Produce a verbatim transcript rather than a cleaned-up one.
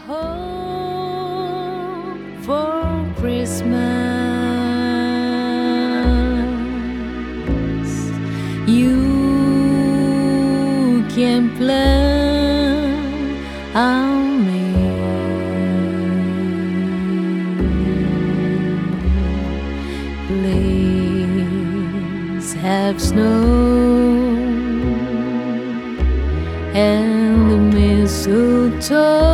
hope for Christmas. You can plan on me. Please have snow and the mistletoe.